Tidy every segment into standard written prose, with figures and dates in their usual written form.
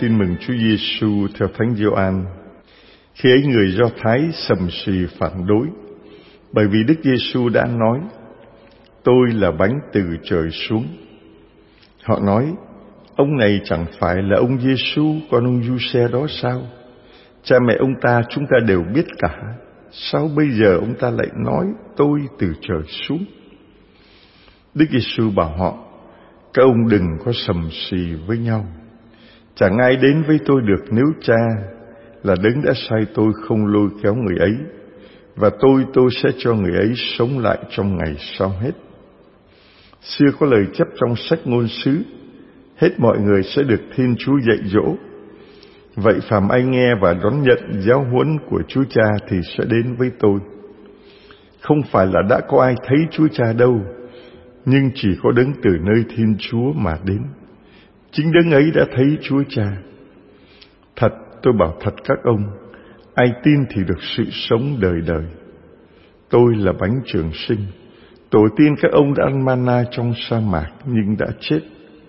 tin mừng Chúa Giêsu theo Thánh Gioan. Khi ấy người Do Thái sầm sì phản đối, bởi vì Đức Giêsu đã nói: Tôi là bánh từ trời xuống. Họ nói: Ông này chẳng phải là ông Giêsu con ông Giuse đó sao? Cha mẹ ông ta chúng ta đều biết cả. Sao bây giờ ông ta lại nói tôi từ trời xuống? Đức Giêsu bảo họ: Các ông đừng có sầm sì với nhau. Chẳng ai đến với tôi được nếu Cha là đấng đã sai tôi không lôi kéo người ấy, và tôi sẽ cho người ấy sống lại trong ngày sau hết. Xưa có lời chép trong sách ngôn sứ: Hết mọi người sẽ được Thiên Chúa dạy dỗ. Vậy phàm ai nghe và đón nhận giáo huấn của Chúa Cha thì sẽ đến với tôi. Không phải là đã có ai thấy Chúa Cha đâu, nhưng chỉ có đấng từ nơi Thiên Chúa mà đến. Chính đấng ấy đã thấy Chúa Cha. Thật, tôi bảo thật các ông, ai tin thì được sự sống đời đời. Tôi là bánh trường sinh. Tổ tiên các ông đã ăn manna trong sa mạc nhưng đã chết.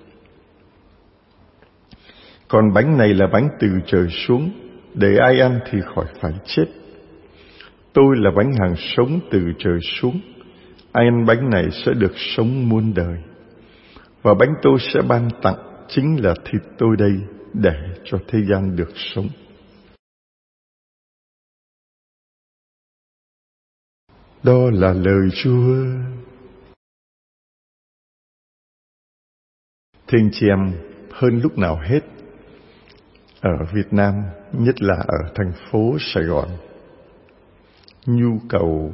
Còn bánh này là bánh từ trời xuống, để ai ăn thì khỏi phải chết. Tôi là bánh hằng sống từ trời xuống. Ai ăn bánh này sẽ được sống muôn đời. Và bánh tôi sẽ ban tặng chính là thịt tôi đây, để cho thế gian được sống. Đó là lời Chúa. Thưa anh chị em, hơn lúc nào hết, ở Việt Nam, nhất là ở thành phố Sài Gòn, nhu cầu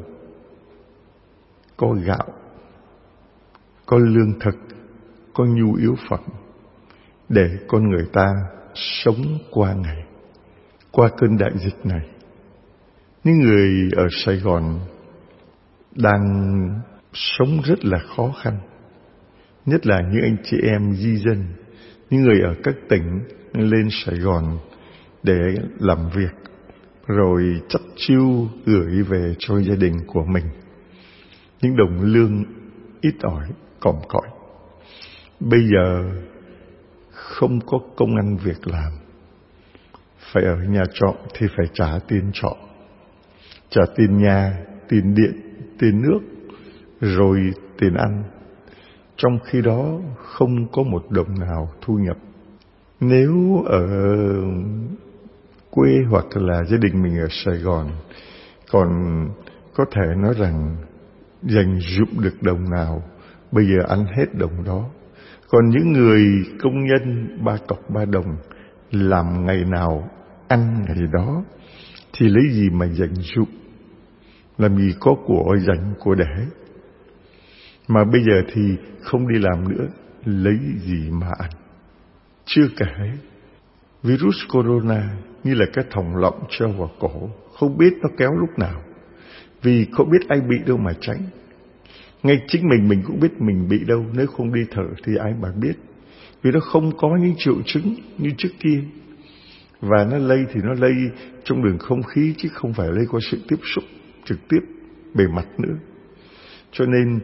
có gạo, có lương thực, có nhu yếu phẩm để con người ta sống qua ngày, qua cơn đại dịch này. Những người ở Sài Gòn đang sống rất là khó khăn, nhất là những anh chị em di dân, những người ở các tỉnh lên Sài Gòn để làm việc, rồi chắt chiu gửi về cho gia đình của mình những đồng lương ít ỏi, còm cõi. Bây giờ không có công ăn việc làm, phải ở nhà trọ thì phải trả tiền trọ, trả tiền nhà, tiền điện, tiền nước, rồi tiền ăn. Trong khi đó không có một đồng nào thu nhập. Nếu ở quê hoặc là gia đình mình ở Sài Gòn còn có thể nói rằng dành dụm được đồng nào, bây giờ ăn hết đồng đó. Còn những người công nhân 3 cọc 3 đồng làm ngày nào ăn ngày đó thì lấy gì mà dành dụm, làm gì có của dành của để. Mà bây giờ thì không đi làm nữa, lấy gì mà ăn. Chưa kể virus corona như là cái thòng lọng treo vào cổ, không biết nó kéo lúc nào, vì không biết ai bị đâu mà tránh. Ngay chính mình cũng biết mình bị đâu, nếu không đi thở thì ai mà biết, vì nó không có những triệu chứng như trước kia. Và nó lây thì nó lây trong đường không khí, chứ không phải lây qua sự tiếp xúc trực tiếp bề mặt nữa. Cho nên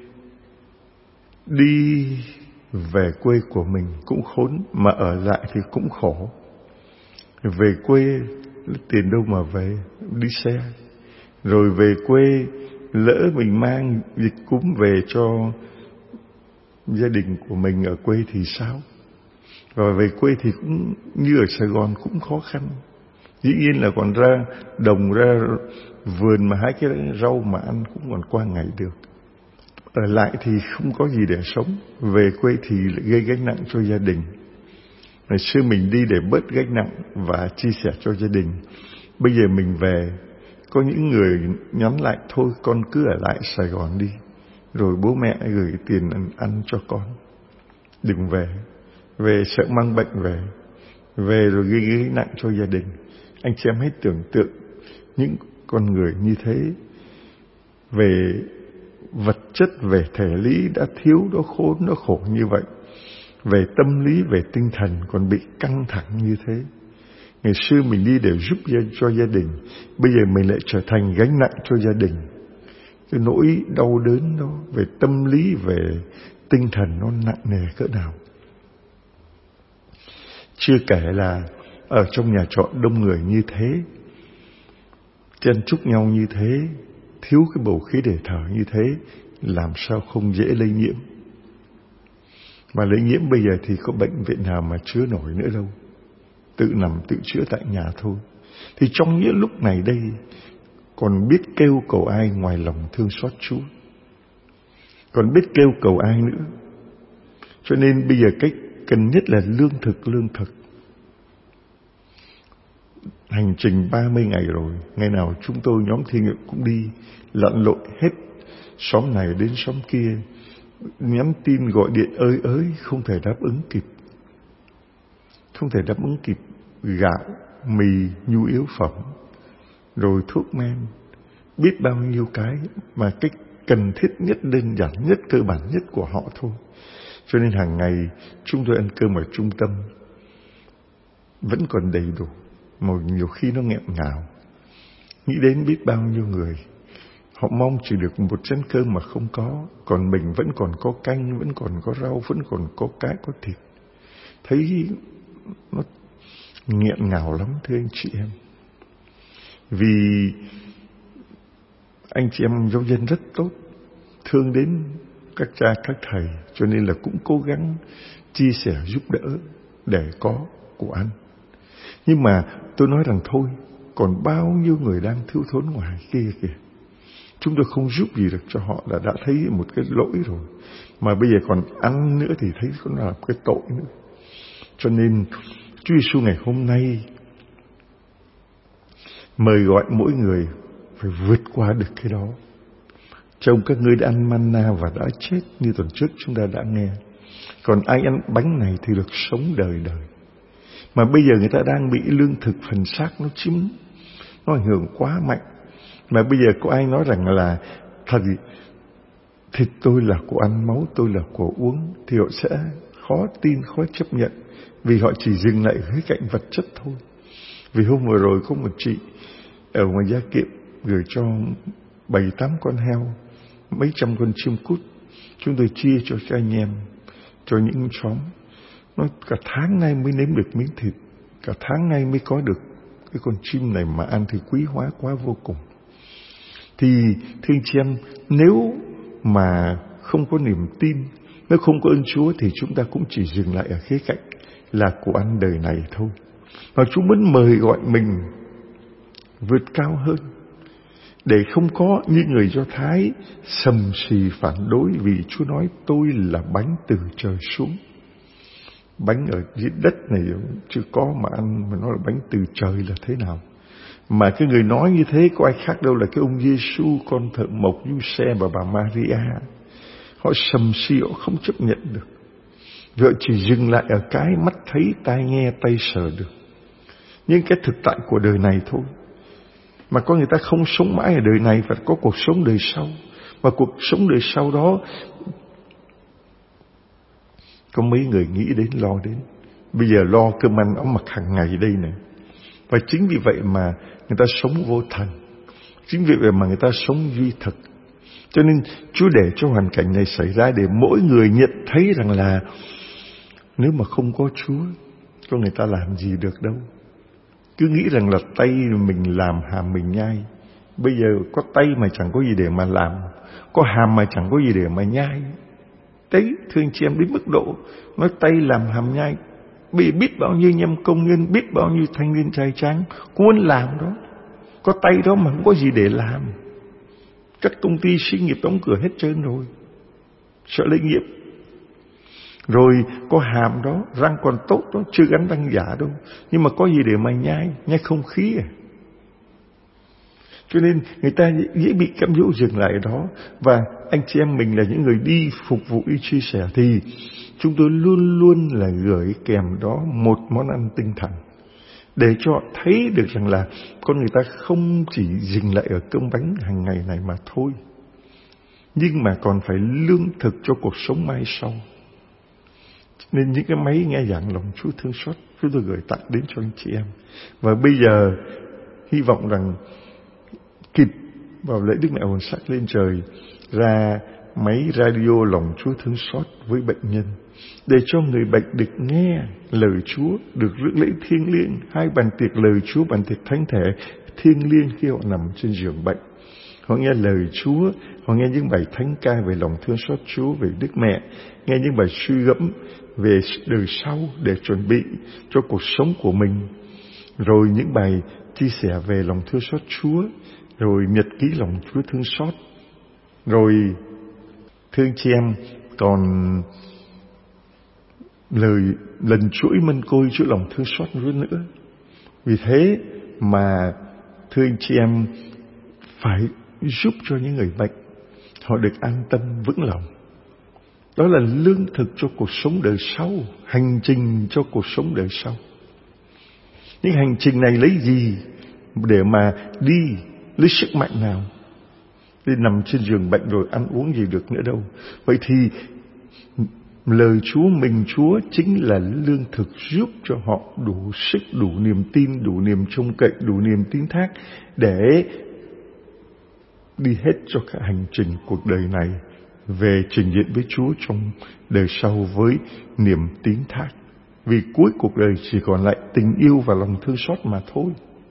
đi về quê của mình cũng khốn, mà ở lại thì cũng khổ. Về quê tiền đâu mà về, đi xe. Rồi về quê lỡ mình mang dịch cúm về cho gia đình của mình ở quê thì sao? Và về quê thì cũng như ở Sài Gòn cũng khó khăn. Dĩ nhiên là còn ra đồng, ra vườn mà hái cái rau mà ăn cũng còn qua ngày được. Ở lại thì không có gì để sống, về quê thì lại gây gánh nặng cho gia đình. Ngày xưa mình đi để bớt gánh nặng và chia sẻ cho gia đình. Bây giờ mình về, có những người nhắn lại: thôi con cứ ở lại Sài Gòn đi, rồi bố mẹ gửi tiền ăn cho con. Đừng về, về sợ mang bệnh về rồi gây gánh nặng cho gia đình. Anh chị em hãy tưởng tượng những con người như thế, về vật chất, về thể lý đã thiếu, nó khốn, nó khổ như vậy, về tâm lý, về tinh thần còn bị căng thẳng như thế. Ngày xưa mình đi để giúp cho gia đình, bây giờ mình lại trở thành gánh nặng cho gia đình. Cái nỗi đau đớn đó về tâm lý, về tinh thần nó nặng nề cỡ nào. Chưa kể là ở trong nhà trọ đông người như thế, chen chúc nhau như thế, thiếu cái bầu khí để thở như thế, làm sao không dễ lây nhiễm. Mà lây nhiễm bây giờ thì có bệnh viện nào mà chứa nổi nữa đâu, tự nằm tự chữa tại nhà thôi. Thì trong những lúc này đây, còn biết kêu cầu ai ngoài lòng thương xót Chúa, còn biết kêu cầu ai nữa. Cho nên bây giờ cái cần nhất là lương thực. Hành trình 30 ngày rồi, ngày nào chúng tôi nhóm thiền nguyện cũng đi lặn lội hết xóm này đến xóm kia, nhắn tin gọi điện ơi không thể đáp ứng kịp. Gạo, mì, nhu yếu phẩm, rồi thuốc men, biết bao nhiêu cái mà cái cần thiết nhất, đơn giản nhất, cơ bản nhất của họ thôi. Cho nên hàng ngày chúng tôi ăn cơm ở trung tâm vẫn còn đầy đủ, mà nhiều khi nó nghẹn ngào. Nghĩ đến biết bao nhiêu người họ mong chỉ được một chén cơm mà không có, còn mình vẫn còn có canh, vẫn còn có rau, vẫn còn có cá, có thịt. Thấy nó nghẹn ngào lắm thưa anh chị em. Vì anh chị em giáo dân rất tốt, thương đến các cha các thầy, cho nên là cũng cố gắng chia sẻ giúp đỡ để có của ăn. Nhưng mà tôi nói rằng thôi, còn bao nhiêu người đang thiếu thốn ngoài kia kìa. Chúng tôi không giúp gì được cho họ là đã thấy một cái lỗi rồi. Mà bây giờ còn ăn nữa thì thấy nó là cái tội nữa. Cho nên Chúa Giêsu ngày hôm nay mời gọi mỗi người phải vượt qua được cái đó. Trông các ngươi đã ăn manna và đã chết, như tuần trước chúng ta đã nghe. Còn ai ăn bánh này thì được sống đời đời. Mà bây giờ người ta đang bị lương thực phần xác nó chiếm, nó ảnh hưởng quá mạnh. Mà bây giờ có ai nói rằng là thịt tôi là của ăn, máu tôi là của uống, thì họ sẽ khó tin, khó chấp nhận. Vì họ chỉ dừng lại ở khía cạnh vật chất thôi. Vì hôm vừa rồi có một chị ở ngoài Gia Kiệm gửi cho 7-8 con heo, mấy trăm con chim cút. Chúng tôi chia cho anh em, cho những xóm. Nói cả tháng nay mới nếm được miếng thịt, cả tháng nay mới có được cái con chim này mà ăn thì quý hóa quá vô cùng. Thì thưa anh chị em, nếu mà không có niềm tin, nếu không có ơn Chúa thì chúng ta cũng chỉ dừng lại ở khía cạnh là của ăn đời này thôi. Và Chúa muốn mời gọi mình vượt cao hơn, để không có như người Do Thái sầm xì phản đối. Vì Chúa nói tôi là bánh từ trời xuống. Bánh ở dưới đất này chưa có mà ăn, mà nó là bánh từ trời là thế nào? Mà cái người nói như thế có ai khác đâu là cái ông Giêsu, con thợ mộc Giuse và bà Maria. Họ sầm xì, họ không chấp nhận được. Vì họ chỉ dừng lại ở cái mắt thấy, tai nghe, tay sờ được, những cái thực tại của đời này thôi. Mà có người ta không sống mãi ở đời này, phải có cuộc sống đời sau. Và cuộc sống đời sau đó có mấy người nghĩ đến, lo đến. Bây giờ lo cơm ăn áo mặc hàng ngày đây này. Và chính vì vậy mà người ta sống vô thần, chính vì vậy mà người ta sống duy thực. Cho nên Chúa để cho hoàn cảnh này xảy ra để mỗi người nhận thấy rằng là nếu mà không có Chúa, có người ta làm gì được đâu. Cứ nghĩ rằng là tay mình làm, hàm mình nhai. Bây giờ có tay mà chẳng có gì để mà làm, có hàm mà chẳng có gì để mà nhai. Đấy, thưa anh chị em, đến mức độ nói tay làm hàm nhai. Bị biết bao nhiêu nhâm công nhân, biết bao nhiêu thanh niên trai tráng muốn làm đó, có tay đó mà không có gì để làm. Các công ty xí nghiệp đóng cửa hết trơn rồi, sợ lây nhiễm. Rồi có hàm đó, răng còn tốt đó, chưa gắn răng giả đâu, nhưng mà có gì để mà nhai không khí à. Cho nên người ta dễ bị cám dỗ dừng lại ở đó. Và anh chị em mình là những người đi phục vụ đi chia sẻ, thì chúng tôi luôn luôn là gửi kèm đó một món ăn tinh thần, để cho thấy được rằng là con người ta không chỉ dừng lại ở cơm bánh hàng ngày này mà thôi, nhưng mà còn phải lương thực cho cuộc sống mai sau. Nên những cái máy nghe giảng lòng Chúa thương xót, chúng tôi gửi tặng đến cho anh chị em. Và bây giờ hy vọng rằng kịp vào lễ Đức Mẹ Hồn Xác lên trời ra máy radio lòng Chúa thương xót với bệnh nhân, để cho người bệnh được nghe lời Chúa, được rước lễ thiêng liêng, hai bàn tiệc lời Chúa, bàn tiệc thánh thể thiêng liêng khi họ nằm trên giường bệnh. Họ nghe lời Chúa, họ nghe những bài thánh ca về lòng thương xót Chúa, về Đức Mẹ, nghe những bài suy gẫm về đời sau để chuẩn bị cho cuộc sống của mình, rồi những bài chia sẻ về lòng thương xót Chúa, rồi nhật ký lòng Chúa thương xót, rồi thương chị em còn lần chuỗi mân côi Chúa lòng thương xót nữa. Vì thế mà thưa anh chị em, phải giúp cho những người bệnh họ được an tâm vững lòng. Đó là lương thực cho cuộc sống đời sau, hành trình cho cuộc sống đời sau. Nhưng hành trình này lấy gì để mà đi, lấy sức mạnh nào đi nằm trên giường bệnh rồi ăn uống gì được nữa đâu. Vậy thì lời Chúa, mình Chúa chính là lương thực giúp cho họ đủ sức, đủ niềm tin, đủ niềm trông cậy, đủ niềm tín thác để đi hết cho cả hành trình cuộc đời này về trình diện với Chúa trong đời sau với niềm tín thác. Vì cuối cuộc đời chỉ còn lại tình yêu và lòng thương xót mà thôi.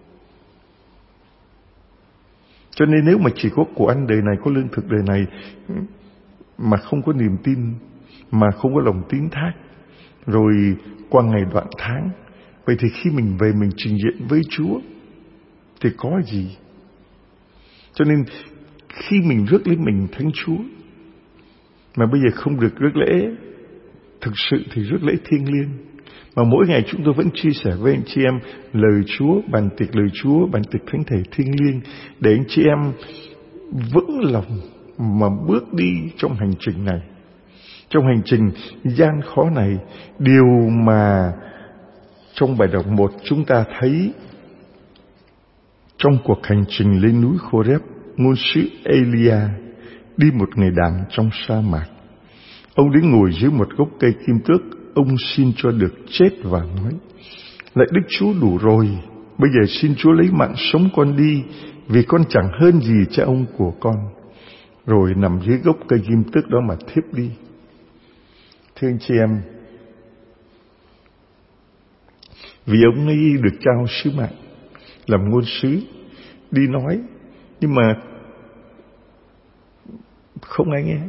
Cho nên nếu mà chỉ có của ăn đời này, có lương thực đời này mà không có niềm tin, mà không có lòng tín thác, rồi qua ngày đoạn tháng, vậy thì khi mình về mình trình diện với Chúa thì có gì? Cho nên khi mình rước lấy mình Thánh Chúa mà bây giờ không được rước lễ thực sự thì rước lễ thiêng liêng, mà mỗi ngày chúng tôi vẫn chia sẻ với anh chị em lời Chúa, bàn tiệc lời Chúa, bàn tiệc thánh thể thiêng liêng, để anh chị em vững lòng mà bước đi trong hành trình này, trong hành trình gian khó này. Điều mà trong bài đọc 1 chúng ta thấy trong cuộc hành trình lên núi Khoreb, ngôn sứ Elia đi một ngày đàn trong sa mạc. Ông đến ngồi dưới một gốc cây kim tước. Ông xin cho được chết và nói: lạy Đức Chúa, đủ rồi, bây giờ xin Chúa lấy mạng sống con đi, vì con chẳng hơn gì cha ông của con. Rồi nằm dưới gốc cây kim tước đó mà thiếp đi. Thưa anh chị em, vì ông ấy được trao sứ mạng làm ngôn sứ đi nói, nhưng mà không ai nghe,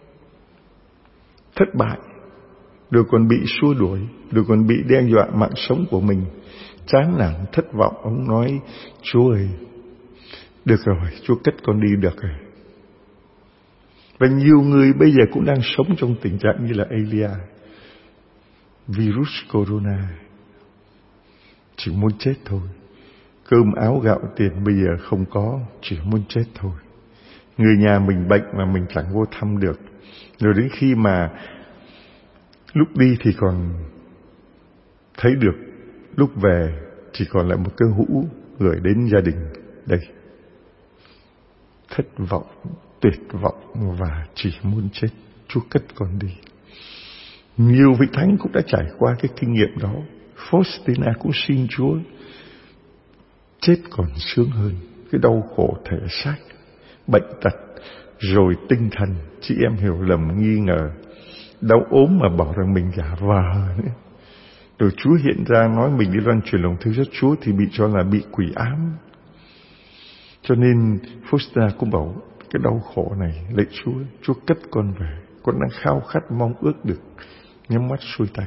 thất bại, rồi còn bị xua đuổi, rồi còn bị đe dọa mạng sống của mình. Chán nản, thất vọng, ông nói: Chúa ơi, được rồi, Chúa cất con đi được rồi. Và nhiều người bây giờ cũng đang sống trong tình trạng như là Elia. Virus corona, chỉ muốn chết thôi. Cơm áo gạo tiền bây giờ không có, chỉ muốn chết thôi. Người nhà mình bệnh mà mình chẳng vô thăm được. Rồi đến khi mà lúc đi thì còn thấy được, lúc về chỉ còn lại một cái hũ gửi đến gia đình. Đây, thất vọng, tuyệt vọng và chỉ muốn chết. Chúa cất con đi. Nhiều vị thánh cũng đã trải qua cái kinh nghiệm đó. Faustina cũng xin Chúa: chết còn sướng hơn. Cái đau khổ thể xác, bệnh tật, rồi tinh thần, chị em hiểu lầm nghi ngờ, đau ốm mà bảo rằng mình giả vờ nữa. Rồi Chúa hiện ra nói mình đi loan truyền lòng thương xót Chúa thì bị cho là bị quỷ ám. Cho nên Faustina cũng bảo: cái đau khổ này, lạy Chúa, Chúa cất con về. Con đang khao khát mong ước được nhắm mắt xuôi tay.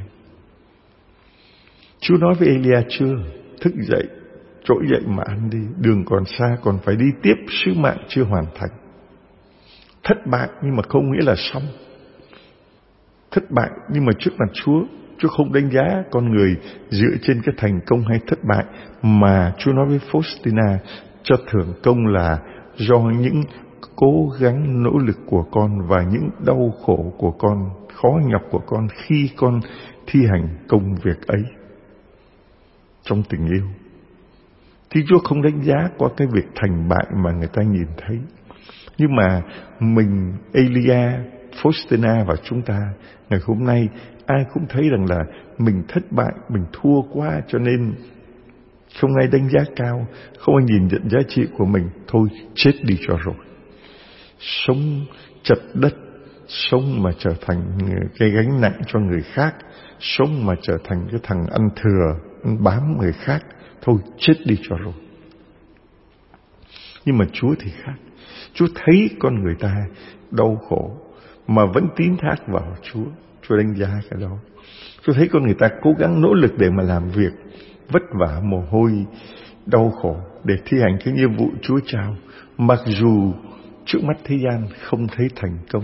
Chúa nói với Elia: chưa, thức dậy, trỗi dậy mà ăn đi, đường còn xa, còn phải đi tiếp, sứ mạng chưa hoàn thành. Thất bại nhưng mà không nghĩa là xong. Thất bại nhưng mà trước mặt Chúa không đánh giá con người dựa trên cái thành công hay thất bại, mà Chúa nói với Faustina: cho thưởng công là do những cố gắng nỗ lực của con và những đau khổ của con, khó nhọc của con khi con thi hành công việc ấy trong tình yêu. Thì Chúa không đánh giá qua cái việc thành bại mà người ta nhìn thấy. Nhưng mà mình, Elia, Faustina và chúng ta ngày hôm nay, ai cũng thấy rằng là mình thất bại, mình thua quá, cho nên không ai đánh giá cao, không ai nhìn nhận giá trị của mình. Thôi chết đi cho rồi. Sống chật đất, sống mà trở thành cái gánh nặng cho người khác, sống mà trở thành cái thằng ăn thừa, ăn bám người khác, thôi chết đi cho rồi. Nhưng mà Chúa thì khác. Chúa thấy con người ta đau khổ mà vẫn tín thác vào Chúa. Chúa đánh giá cái đó. Chúa thấy con người ta cố gắng nỗ lực để mà làm việc, vất vả mồ hôi, đau khổ để thi hành cái nhiệm vụ Chúa trao, mặc dù trước mắt thế gian không thấy thành công,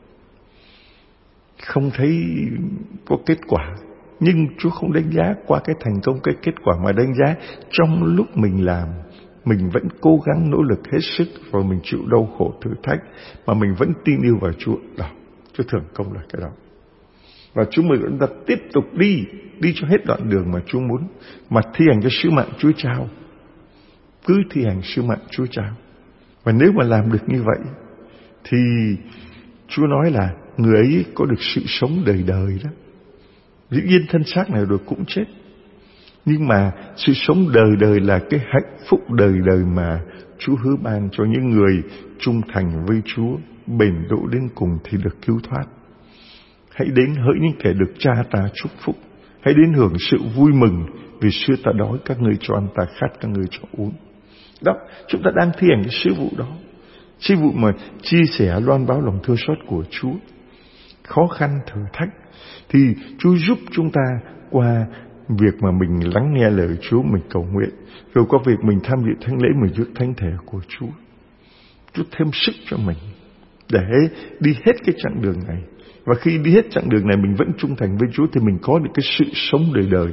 không thấy có kết quả. Nhưng Chúa không đánh giá qua cái thành công, cái kết quả, mà đánh giá trong lúc mình làm, mình vẫn cố gắng nỗ lực hết sức, và mình chịu đau khổ thử thách, mà mình vẫn tin yêu vào Chúa. Đó, Chúa thưởng công là cái đó. Và Chúa mời chúng ta tiếp tục đi cho hết đoạn đường mà Chúa muốn, mà thi hành cái sứ mạng Chúa trao. Cứ thi hành sứ mạng Chúa trao. Và nếu mà làm được như vậy thì Chúa nói là người ấy có được sự sống đời đời đó. Dĩ nhiên thân xác này rồi cũng chết, nhưng mà sự sống đời đời là cái hạnh phúc đời đời mà Chúa hứa ban cho những người trung thành với Chúa, bền độ đến cùng thì được cứu thoát. Hãy đến hỡi những kẻ được Cha ta chúc phúc, hãy đến hưởng sự vui mừng, vì xưa ta đói các ngươi cho ăn, ta khát các ngươi cho uống. Đó, chúng ta đang thi hành cái sứ vụ đó, sứ vụ mà chia sẻ loan báo lòng thương xót của Chúa. Khó khăn thử thách thì Chúa giúp chúng ta qua việc mà mình lắng nghe lời Chúa, mình cầu nguyện, rồi qua việc mình tham dự thánh lễ, mình rước thánh thể của Chúa. Chúa thêm sức cho mình để đi hết cái chặng đường này. Và khi đi hết chặng đường này mình vẫn trung thành với Chúa thì mình có được cái sự sống đời đời.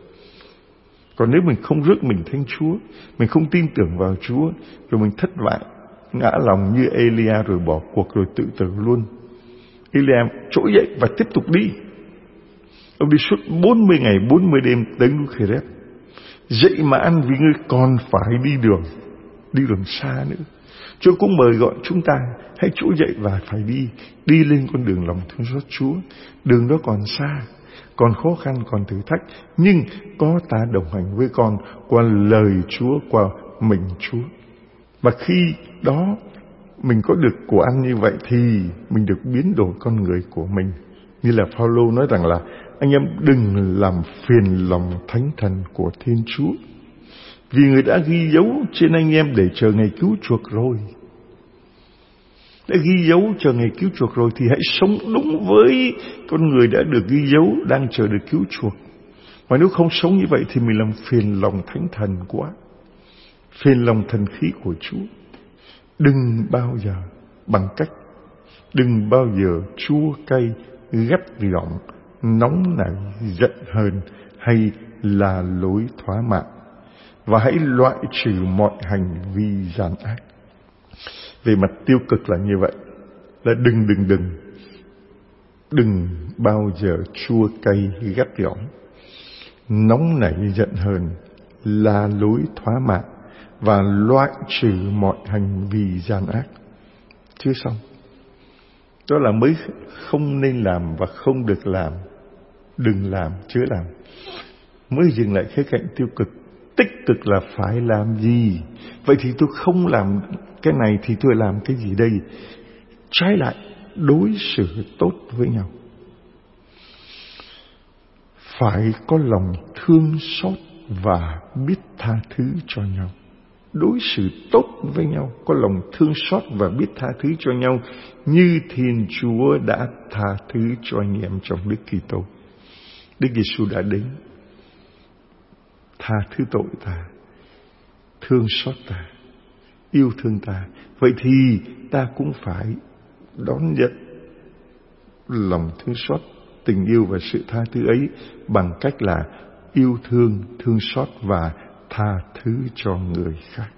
Còn nếu mình không rước mình thánh Chúa, mình không tin tưởng vào Chúa, rồi mình thất bại, ngã lòng như Elia, rồi bỏ cuộc, rồi tự tử luôn. Elia trỗi dậy và tiếp tục đi. Ông đi suốt 40 ngày 40 đêm tới núi Khê-rép. Dậy mà ăn vì ngươi còn phải đi đường xa nữa. Chúa cũng mời gọi chúng ta hãy trỗi dậy và phải đi lên con đường lòng thương xót Chúa. Đường đó còn xa, còn khó khăn, còn thử thách, nhưng có ta đồng hành với con qua lời Chúa, qua mình Chúa. Và khi đó mình có được của ăn như vậy thì mình được biến đổi con người của mình. Như là Phaolô nói rằng là anh em đừng làm phiền lòng thánh thần của Thiên Chúa, vì người đã ghi dấu trên anh em để chờ ngày cứu chuộc rồi. Đã ghi dấu chờ ngày cứu chuộc rồi thì hãy sống đúng với con người đã được ghi dấu, đang chờ được cứu chuộc. Mà nếu không sống như vậy thì mình làm phiền lòng thánh thần quá, phiền lòng thần khí của Chúa. Đừng bao giờ bằng cách, đừng bao giờ chua cay, gắt gỏng, nóng nảy, giận hờn hay là lối thỏa mãn, và hãy loại trừ mọi hành vi gian ác. Về mặt tiêu cực là như vậy, là đừng bao giờ chua cay, gắt gỏng, nóng nảy, giận hờn, là lối thỏa mãn, và loại trừ mọi hành vi gian ác. Chưa xong. Đó là mới không nên làm và không được làm. Đừng làm, chưa làm. Mới dừng lại khía cạnh tiêu cực. Tích cực là phải làm gì? Vậy thì tôi không làm cái này thì tôi làm cái gì đây? Trái lại, đối xử tốt với nhau. Phải có lòng thương xót và biết tha thứ cho nhau. Đối xử tốt với nhau, có lòng thương xót và biết tha thứ cho nhau, như Thiên Chúa đã tha thứ cho anh em trong Đức Kitô. Đức Giêsu đã đến tha thứ tội ta, thương xót ta, yêu thương ta. Vậy thì ta cũng phải đón nhận lòng thương xót, tình yêu và sự tha thứ ấy bằng cách là yêu thương, thương xót và tha thứ cho người khác.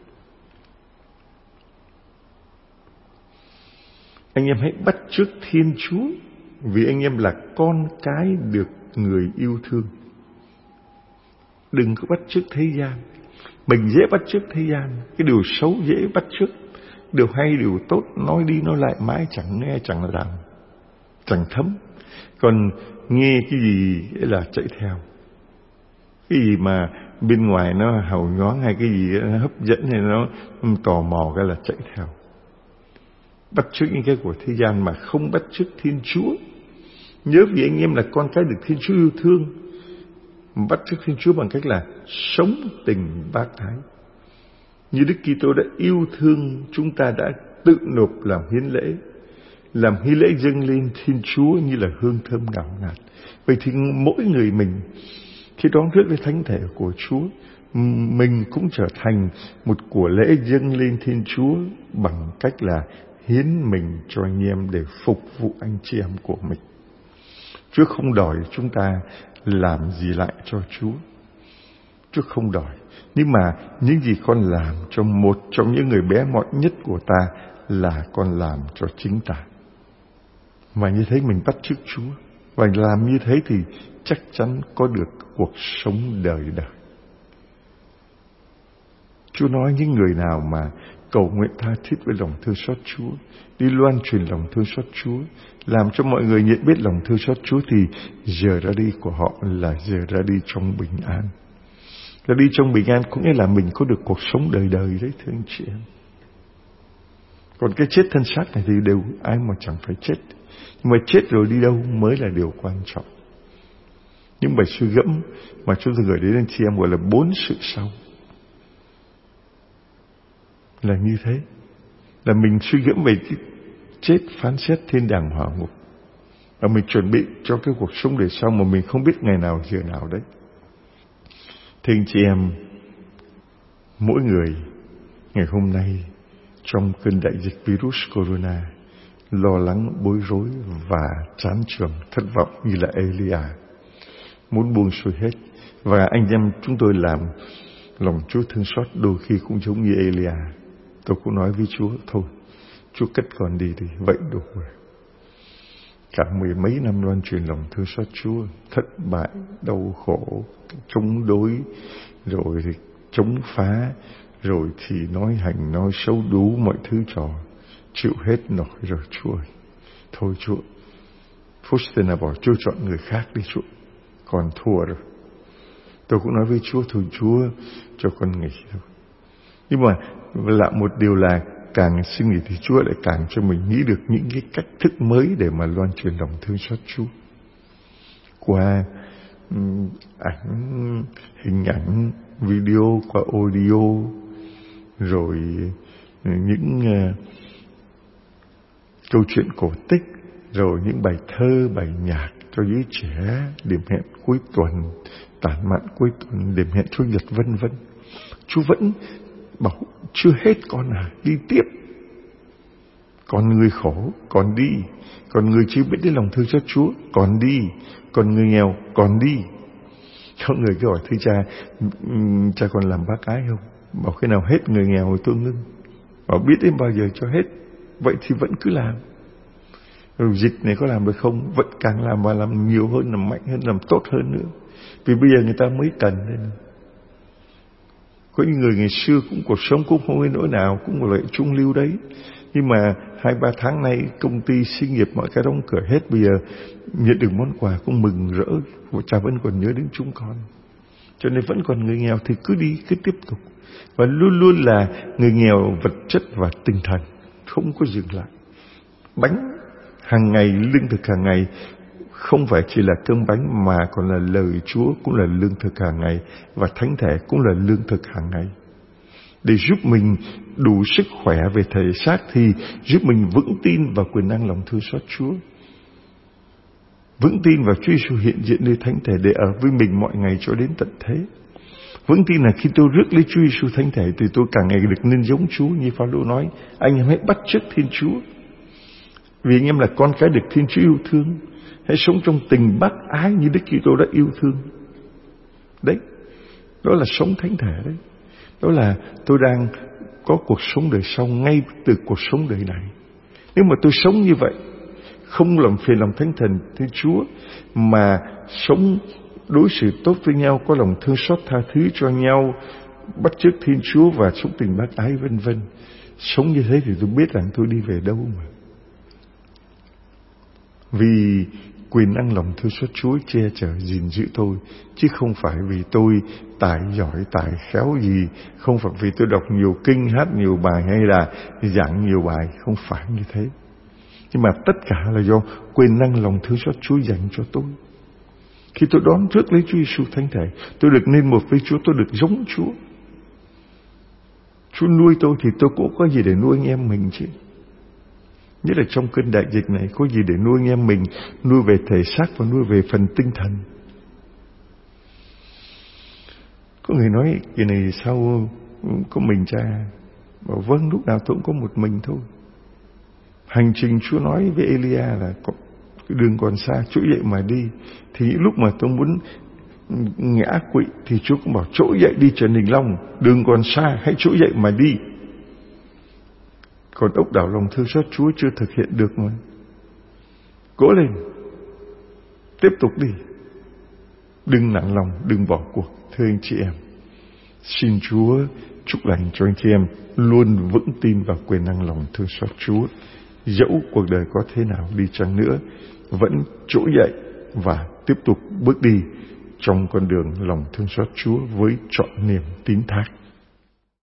Anh em hãy bắt chước Thiên Chúa, vì anh em là con cái được người yêu thương. Đừng có bắt chước thế gian. Mình dễ bắt chước thế gian, cái điều xấu dễ bắt chước, điều hay, điều tốt nói đi nói lại mãi chẳng nghe, chẳng làm, chẳng thấm. Còn nghe cái gì là chạy theo, cái gì mà bên ngoài nó hào nhoáng hay cái gì nó hấp dẫn hay nó tò mò cái là chạy theo. bắt chước những cái của thế gian mà không bắt chước Thiên Chúa. Nhớ vì anh em là con cái được Thiên Chúa yêu thương, bắt chước Thiên Chúa bằng cách là sống tình bác ái. Như Đức Kitô đã yêu thương chúng ta, đã tự nộp làm hiến lễ, làm hy lễ dâng lên Thiên Chúa như là hương thơm ngào ngạt. Vậy thì mỗi người mình khi đón rước cái thánh thể của Chúa, mình cũng trở thành một của lễ dâng lên Thiên Chúa bằng cách là hiến mình cho anh em để phục vụ anh chị em của mình. Chúa không đòi chúng ta làm gì lại cho Chúa. Chúa không đòi. Nhưng mà những gì con làm cho một trong những người bé mọn nhất của ta là con làm cho chính ta. Và như thế mình bắt chước Chúa. Và làm như thế thì chắc chắn có được cuộc sống đời đời. Chúa nói những người nào mà cầu nguyện tha thiết với lòng thương xót Chúa, đi loan truyền lòng thương xót Chúa, làm cho mọi người nhận biết lòng thương xót Chúa, thì giờ ra đi của họ là giờ ra đi trong bình an. Ra đi trong bình an cũng nghĩa là mình có được cuộc sống đời đời đấy, thưa anh chị em. Còn cái chết thân xác này thì đều ai mà chẳng phải chết. Nhưng mà chết rồi đi đâu mới là điều quan trọng. Những bài suy gẫm mà chúng tôi gửi đến anh chị em gọi là 4 sự sau. Là như thế. Là mình suy gẫm về cái chết, phán xét, thiên đàng, hỏa ngục. Và mình chuẩn bị cho cái cuộc sống đời sau mà mình không biết ngày nào giờ nào đấy. Thì anh chị em, mỗi người ngày hôm nay trong cơn đại dịch virus corona, lo lắng, bối rối và chán chường, thất vọng như là Elia, muốn buông xuôi hết. Và anh em chúng tôi làm lòng Chúa thương xót đôi khi cũng giống như Elia. Tôi cũng nói với Chúa, thôi Chúa cất con đi đi, vậy đủ rồi. Cả 10 mấy năm loan truyền lòng thương xót Chúa, thất bại, đau khổ, chống đối, rồi thì chống phá, rồi thì nói hành, nói xấu, đủ mọi thứ trò, chịu hết nổi rồi Chúa ơi. Thôi Chúa, Faustina bảo Chúa chọn người khác đi Chúa, còn thua rồi. Tôi cũng nói với Chúa, thôi Chúa cho con nghỉ thôi. Nhưng mà lạ một điều là càng xin nghỉ thì Chúa lại càng cho mình nghĩ được những cái cách thức mới để mà loan truyền lòng thương xót Chúa. Qua ảnh, hình ảnh, video, qua audio, rồi những câu chuyện cổ tích, rồi những bài thơ, bài nhạc cho giới trẻ, điểm hẹn cuối tuần, tản mạn cuối tuần, điểm hẹn Chủ nhật, vân vân. Chúa vẫn bảo chưa hết con à, đi tiếp. Còn người khổ, còn đi. Còn người chưa biết đến lòng thương xót Chúa, còn đi. Còn người nghèo, còn đi. Có người cứ hỏi, thưa cha còn làm bác ái không? Bảo khi nào hết người nghèo tôi ngưng. Bảo biết đến bao giờ cho hết. Vậy thì vẫn cứ làm. Rồi dịch này có làm được không? Vẫn càng làm và làm nhiều hơn, làm mạnh hơn, làm tốt hơn nữa. Vì bây giờ người ta mới cần nên. Có những người ngày xưa cũng cuộc sống cũng không có nỗi nào, cũng một loại trung lưu đấy. Nhưng mà 2-3 tháng nay công ty xí nghiệp mọi cái đóng cửa hết, bây giờ nhận được món quà cũng mừng rỡ. Cha vẫn còn nhớ đến chúng con. Cho nên vẫn còn người nghèo thì cứ đi, cứ tiếp tục. Và luôn luôn là người nghèo vật chất và tinh thần, không có dừng lại. Bánh hàng ngày, lương thực hàng ngày không phải chỉ là cơm bánh mà còn là lời Chúa, cũng là lương thực hàng ngày, và thánh thể cũng là lương thực hàng ngày. Để giúp mình đủ sức khỏe về thể xác thì giúp mình vững tin vào quyền năng lòng thương xót Chúa. Vững tin vào Chúa Giêsu hiện diện nơi thánh thể để ở với mình mọi ngày cho đến tận thế. Vững tin là khi tôi rước lấy Chúa Giêsu thánh thể thì tôi càng ngày được nên giống Chúa, như Phaolô nói, anh em hãy bắt chước Thiên Chúa. Vì anh em là con cái được Thiên Chúa yêu thương, hãy sống trong tình bác ái như Đức Kitô đã yêu thương. Đấy, đó là sống thánh thể đấy. Đó là tôi đang có cuộc sống đời sau ngay từ cuộc sống đời này. Nếu mà tôi sống như vậy, không làm phiền lòng thánh thần Thiên Chúa, mà sống đối xử tốt với nhau, có lòng thương xót tha thứ cho nhau, bắt chước Thiên Chúa và sống tình bác ái vân vân. Sống như thế thì tôi biết rằng tôi đi về đâu mà. Vì quyền năng lòng thương xót Chúa che chở gìn giữ tôi, chứ không phải vì tôi tài giỏi tài khéo gì, không phải vì tôi đọc nhiều kinh, hát nhiều bài hay là giảng nhiều bài, không phải như thế. Nhưng mà tất cả là do quyền năng lòng thương xót Chúa dành cho tôi. Khi tôi đón rước lấy Chúa Giêsu thánh thể, tôi được nên một với Chúa, tôi được giống Chúa. Chúa nuôi tôi thì tôi cũng có gì để nuôi anh em mình chứ. Nhất là trong cơn đại dịch này, có gì để nuôi anh em mình, nuôi về thể xác và nuôi về phần tinh thần. Có người nói kỳ này sao có mình cha? Bảo vâng, lúc nào tôi cũng có một mình thôi. Hành trình Chúa nói với Elia là có đường còn xa, trỗi dậy mà đi. Thì những lúc mà tôi muốn ngã quỵ thì Chúa cũng bảo trỗi dậy đi Trần Đình Long, đường còn xa, hãy trỗi dậy mà đi. Còn ốc đảo lòng thương xót Chúa chưa thực hiện được mà. Cố lên, tiếp tục đi, đừng nản lòng, đừng bỏ cuộc. Thưa anh chị em, xin Chúa chúc lành cho anh chị em luôn vững tin vào quyền năng lòng thương xót Chúa. Dẫu cuộc đời có thế nào đi chăng nữa, vẫn trỗi dậy và tiếp tục bước đi trong con đường lòng thương xót Chúa với trọn niềm tín thác.